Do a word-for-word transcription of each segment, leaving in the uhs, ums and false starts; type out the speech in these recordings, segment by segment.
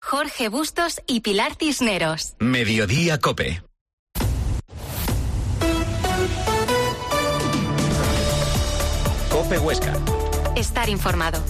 Jorge Bustos y Pilar Cisneros. Mediodía COPE. COPE Huesca. Estar informado.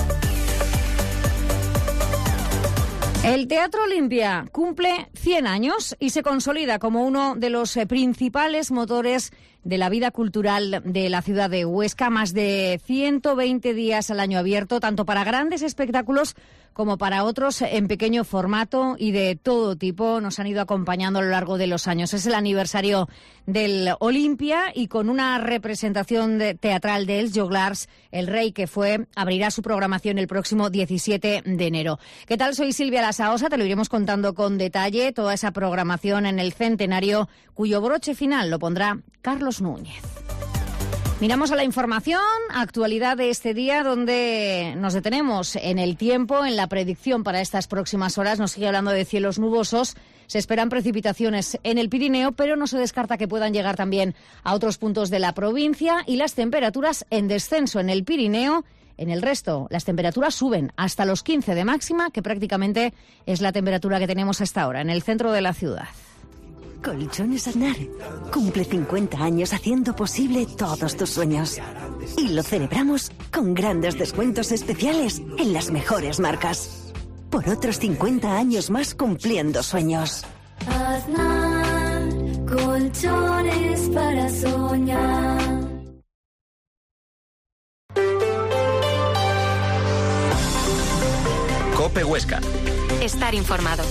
El Teatro Olimpia cumple cien años y se consolida como uno de los principales motores de la vida cultural de la ciudad de Huesca. Más de ciento veinte días al año abierto, tanto para grandes espectáculos como para otros en pequeño formato y de todo tipo. Nos han ido acompañando a lo largo de los años. Es el aniversario del Olimpia y con una representación de, teatral de Els Joglars, el rey que fue, abrirá su programación el próximo diecisiete de enero. ¿Qué tal? Soy Silvia Lasaosa, te lo iremos contando con detalle, toda esa programación en el centenario, cuyo broche final lo pondrá Carlos Núñez. Miramos a la información, actualidad de este día, donde nos detenemos en el tiempo, en la predicción para estas próximas horas. Nos sigue hablando de cielos nubosos. Se esperan precipitaciones en el Pirineo, pero no se descarta que puedan llegar también a otros puntos de la provincia, y las temperaturas en descenso en el Pirineo. En el resto, las temperaturas suben hasta los quince de máxima, que prácticamente es la temperatura que tenemos hasta ahora en el centro de la ciudad. Colchones Aznar cumple cincuenta años haciendo posible todos tus sueños. Y lo celebramos con grandes descuentos especiales en las mejores marcas. Por otros cincuenta años más cumpliendo sueños. Aznar, colchones para soñar. COPE Huesca. Estar informado.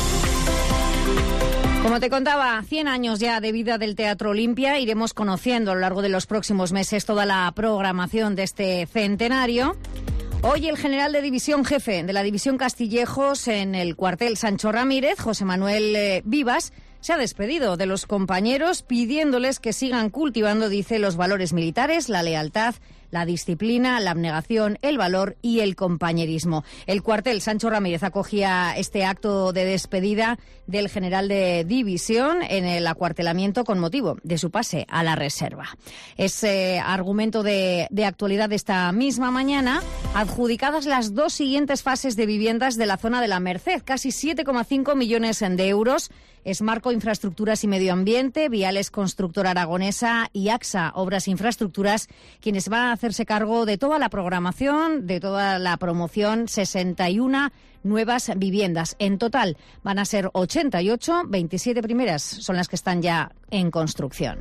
Como te contaba, cien años ya de vida del Teatro Olimpia. Iremos conociendo a lo largo de los próximos meses toda la programación de este centenario. Hoy el general de división jefe de la división Castillejos en el cuartel Sancho Ramírez, José Manuel eh, Vivas, se ha despedido de los compañeros pidiéndoles que sigan cultivando, dice, los valores militares, la lealtad, la disciplina, la abnegación, el valor y el compañerismo. El cuartel Sancho Ramírez acogía este acto de despedida del general de división en el acuartelamiento con motivo de su pase a la reserva. Es eh, argumento de, de actualidad de esta misma mañana, adjudicadas las dos siguientes fases de viviendas de la zona de la Merced, casi siete coma cinco millones de euros. Esmarco Infraestructuras y Medio Ambiente, Viales Constructora Aragonesa y AXA Obras e Infraestructuras, quienes van a hacerse cargo de toda la programación, de toda la promoción, sesenta y una nuevas viviendas. En total van a ser ochenta y ocho, veintisiete primeras son las que están ya en construcción.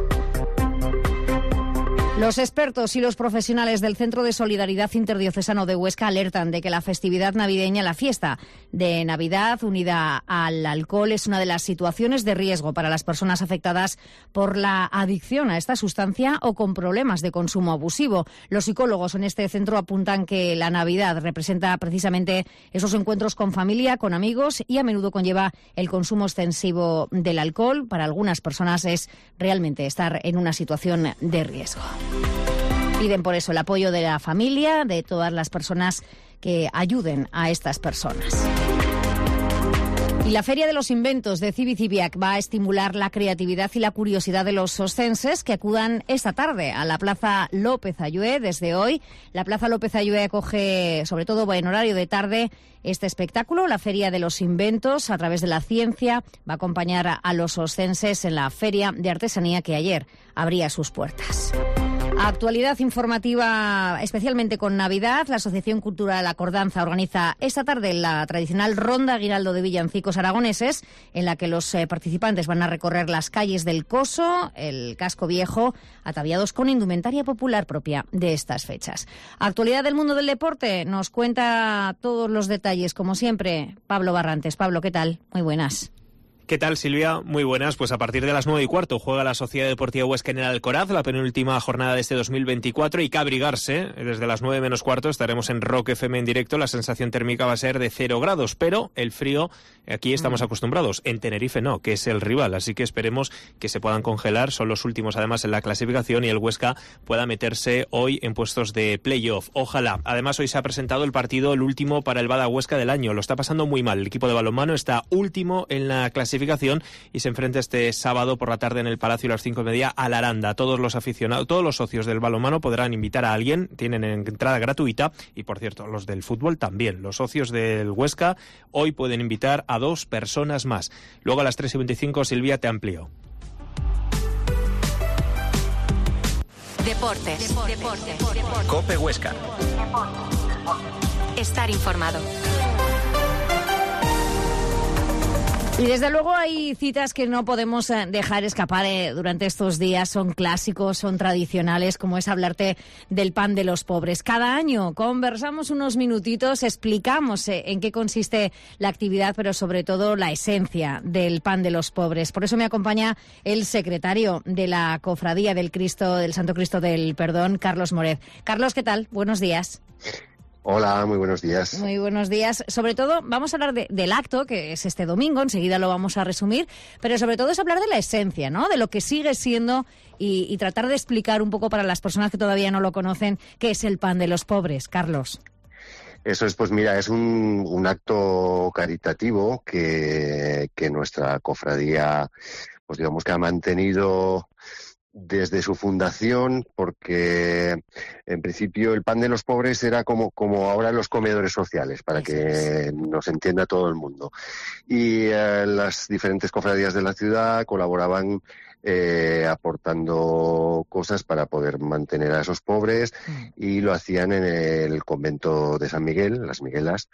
Los expertos y los profesionales del Centro de Solidaridad Interdiocesano de Huesca alertan de que la festividad navideña, la fiesta de Navidad unida al alcohol, es una de las situaciones de riesgo para las personas afectadas por la adicción a esta sustancia o con problemas de consumo abusivo. Los psicólogos en este centro apuntan que la Navidad representa precisamente esos encuentros con familia, con amigos, y a menudo conlleva el consumo extensivo del alcohol. Para algunas personas es realmente estar en una situación de riesgo. Piden por eso el apoyo de la familia, de todas las personas que ayuden a estas personas. Y la Feria de los Inventos de Civiciviac va a estimular la creatividad y la curiosidad de los oscenses que acudan esta tarde a la Plaza López Ayué. Desde hoy, la Plaza López Ayué acoge, sobre todo en horario de tarde, este espectáculo. La Feria de los Inventos, a través de la ciencia, va a acompañar a los oscenses en la Feria de Artesanía que ayer abría sus puertas. Actualidad informativa, especialmente con Navidad. La Asociación Cultural Acordanza organiza esta tarde la tradicional Ronda Aguinaldo de Villancicos Aragoneses, en la que los eh, participantes van a recorrer las calles del Coso, el Casco Viejo, ataviados con indumentaria popular propia de estas fechas. Actualidad del mundo del deporte, nos cuenta todos los detalles, como siempre, Pablo Barrantes. Pablo, ¿qué tal? Muy buenas. ¿Qué tal, Silvia? Muy buenas. Pues a partir de las nueve y cuarto juega la Sociedad Deportiva Huesca en el Alcoraz, la penúltima jornada de este dos mil veinticuatro, y que abrigarse. Desde las nueve menos cuarto estaremos en Rock F M en directo. La sensación térmica va a ser de cero grados, pero el frío aquí estamos acostumbrados. En Tenerife no, que es el rival, así que esperemos que se puedan congelar. Son los últimos además en la clasificación y el Huesca pueda meterse hoy en puestos de playoff. Ojalá. Además, hoy se ha presentado el partido, el último para el Bada Huesca del año. Lo está pasando muy mal. El equipo de balonmano está último en la clasificación clasificación y se enfrenta este sábado por la tarde en el Palacio a las cinco y media al Aranda. Todos los aficionados, todos los socios del balonmano podrán invitar a alguien, tienen entrada gratuita y, por cierto, los del fútbol también. Los socios del Huesca hoy pueden invitar a dos personas más. Luego a las tres y veinticinco, Silvia, te amplío. Deportes. Deportes. Deportes. Deportes. COPE Huesca. Estar informado. Y desde luego hay citas que no podemos dejar escapar eh, durante estos días. Son clásicos, son tradicionales, como es hablarte del pan de los pobres. Cada año conversamos unos minutitos, explicamos eh, en qué consiste la actividad, pero sobre todo la esencia del pan de los pobres. Por eso me acompaña el secretario de la Cofradía del Cristo, del Santo Cristo del Perdón, Carlos Morez. Carlos, ¿qué tal? Buenos días. Hola, muy buenos días. Muy buenos días. Sobre todo, vamos a hablar de, del acto, que es este domingo, enseguida lo vamos a resumir, pero sobre todo es hablar de la esencia, ¿no? De lo que sigue siendo y, y tratar de explicar un poco para las personas que todavía no lo conocen qué es el pan de los pobres. Carlos. Eso es, pues mira, es un, un acto caritativo que, que nuestra cofradía, pues digamos que ha mantenido desde su fundación, porque en principio el pan de los pobres era como, como ahora los comedores sociales, para que nos entienda todo el mundo. Y eh, las diferentes cofradías de la ciudad colaboraban eh, aportando cosas para poder mantener a esos pobres, y lo hacían en el convento de San Miguel, las Miguelas.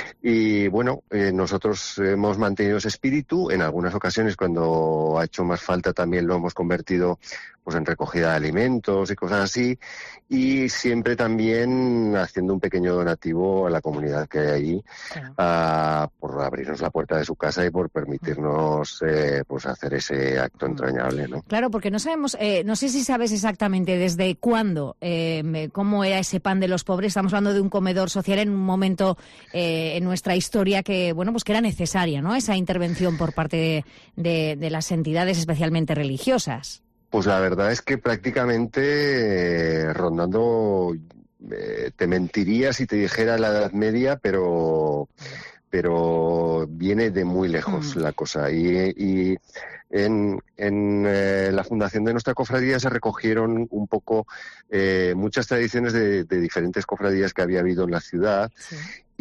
Y bueno, eh, nosotros hemos mantenido ese espíritu. En algunas ocasiones, cuando ha hecho más falta, también lo hemos convertido pues en recogida de alimentos y cosas así, y siempre también haciendo un pequeño donativo a la comunidad que hay allí, claro. uh, por abrirnos la puerta de su casa y por permitirnos eh, pues hacer ese acto entrañable, ¿no? Claro, porque no sabemos, eh, no sé si sabes exactamente desde cuándo, eh, cómo era ese pan de los pobres. Estamos hablando de un comedor social en un momento eh, en nuestra historia que, bueno, pues que era necesaria, ¿no? Esa intervención por parte de, de, de las entidades, especialmente religiosas. Pues la verdad es que prácticamente eh, rondando, eh, te mentiría si te dijera la Edad Media, pero pero viene de muy lejos mm. la cosa. Y, y en, en eh, la fundación de nuestra cofradía se recogieron un poco eh, muchas tradiciones de, de diferentes cofradías que había habido en la ciudad. Sí.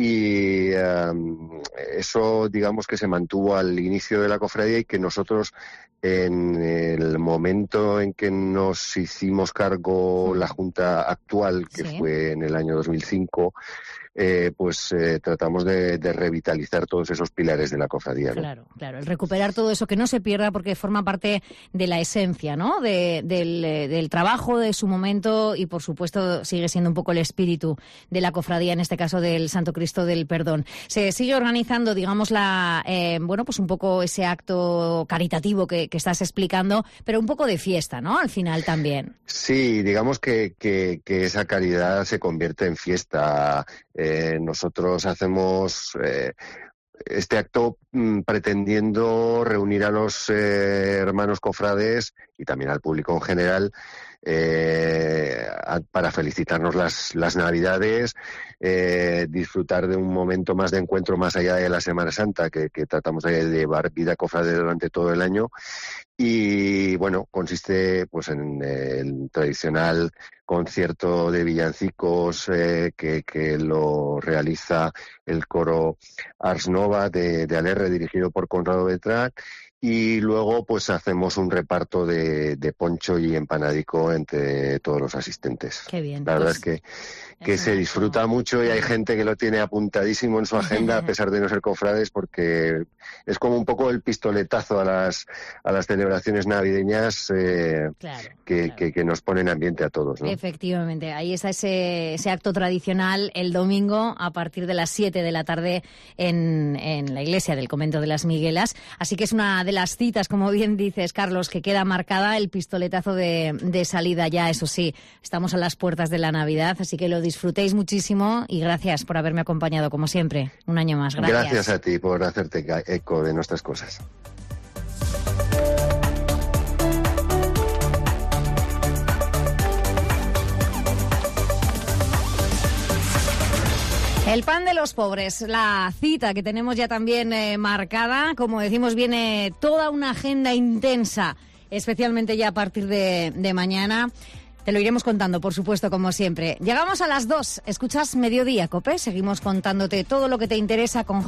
Y um, eso, digamos, que se mantuvo al inicio de la cofradía, y que nosotros, en el momento en que nos hicimos cargo la Junta actual, que sí. fue en el año dos mil cinco, eh, pues eh, tratamos de, de revitalizar todos esos pilares de la cofradía, ¿no? Claro, claro, el recuperar todo eso, que no se pierda, porque forma parte de la esencia, ¿no? De, del, del trabajo de su momento, y por supuesto sigue siendo un poco el espíritu de la cofradía, en este caso del Santo Cristo del Perdón. Se sigue organizando, digamos, la, eh, bueno, pues un poco ese acto caritativo que, que estás explicando, pero un poco de fiesta, ¿no? Al final también. Sí, digamos que, que, que esa caridad se convierte en fiesta. Eh, nosotros hacemos eh, este acto mmm, pretendiendo reunir a los eh, hermanos cofrades y también al público en general eh, a, para felicitarnos las, las Navidades, eh, disfrutar de un momento más de encuentro más allá de la Semana Santa, que, que tratamos de llevar vida cofrade durante todo el año. Y bueno, consiste pues en el tradicional concierto de villancicos eh, que, que lo realiza el coro Ars Nova de, de Alerre, dirigido por Conrado Beltrán. Y luego pues hacemos un reparto de, de poncho y empanadico entre todos los asistentes. Qué bien. La verdad pues, es que, que se disfruta mucho, y hay gente que lo tiene apuntadísimo en su agenda a pesar de no ser cofrades, porque es como un poco el pistoletazo a las a las celebraciones navideñas eh, claro, que, claro. Que, que nos ponen ambiente a todos, ¿no? Efectivamente, ahí está ese, ese acto tradicional el domingo a partir de las siete de la tarde en, en la iglesia del convento de las Miguelas. Así que es una de las citas, como bien dices, Carlos, que queda marcada, el pistoletazo de, de salida ya. Eso sí, estamos a las puertas de la Navidad, así que lo disfrutéis muchísimo, y gracias por haberme acompañado, como siempre, un año más. Gracias. Gracias a ti por hacerte eco de nuestras cosas. El pan de los pobres, la cita que tenemos ya también eh, marcada. Como decimos, viene toda una agenda intensa, especialmente ya a partir de, de mañana. Te lo iremos contando, por supuesto, como siempre. Llegamos a las dos. Escuchas Mediodía, COPE. Seguimos contándote todo lo que te interesa con